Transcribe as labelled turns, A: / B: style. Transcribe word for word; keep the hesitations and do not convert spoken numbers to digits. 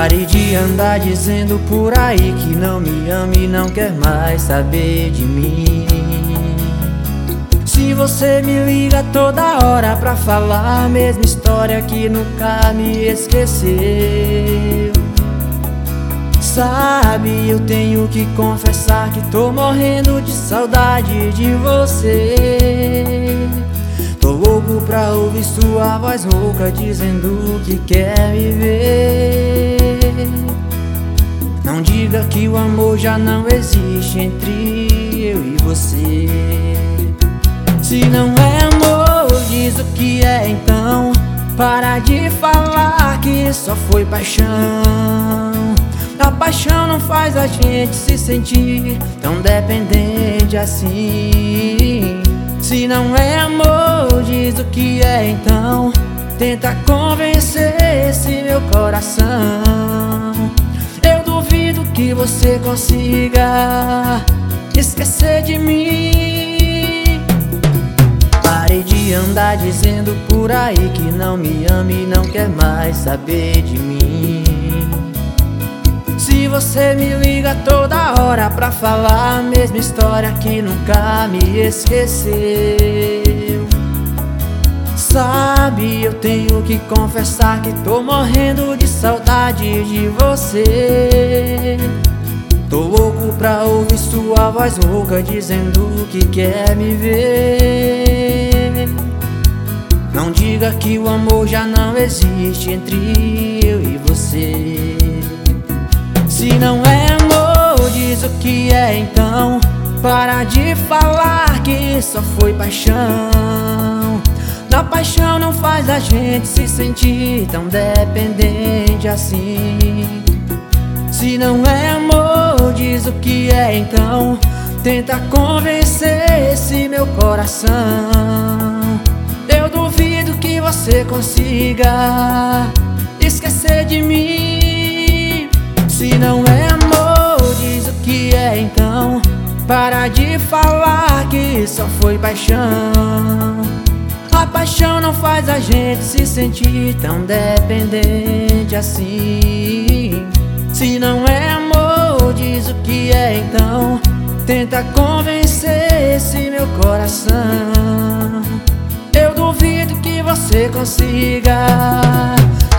A: Pare de andar dizendo por aí que não me ama e não quer mais saber de mim. Se você me liga toda hora pra falar a mesma história que nunca me esqueceu, sabe, eu tenho que confessar que tô morrendo de saudade de você. Tô louco pra ouvir sua voz rouca dizendo que quer me ver. Não diga que o amor já não existe entre eu e você. Se não é amor, diz o que é então. Para de falar que só foi paixão. A paixão não faz a gente se sentir tão dependente assim. Se não é amor, diz o que é então. Tenta convencer esse meu coração. Eu duvido que você consiga esquecer de mim. Pare de andar dizendo por aí que não me ama e não quer mais saber de mim. Se você me liga toda hora pra falar a mesma história que nunca me esqueceu, sabe, eu tenho que confessar que tô morrendo de saudade de você. Tô louco pra ouvir sua voz rouca dizendo que quer me ver. Não diga que o amor já não existe entre eu e você. Se não é amor, diz o que é então. Para de falar que só foi paixão. A paixão não faz a gente se sentir tão dependente assim. Se não é amor, diz o que é então. Tenta convencer esse meu coração. Eu duvido que você consiga esquecer de mim. Se não é amor, diz o que é então. Para de falar que só foi paixão. A paixão não faz a gente se sentir tão dependente assim. Se não é amor, diz o que é então. Tenta convencer esse meu coração. Eu duvido que você consiga.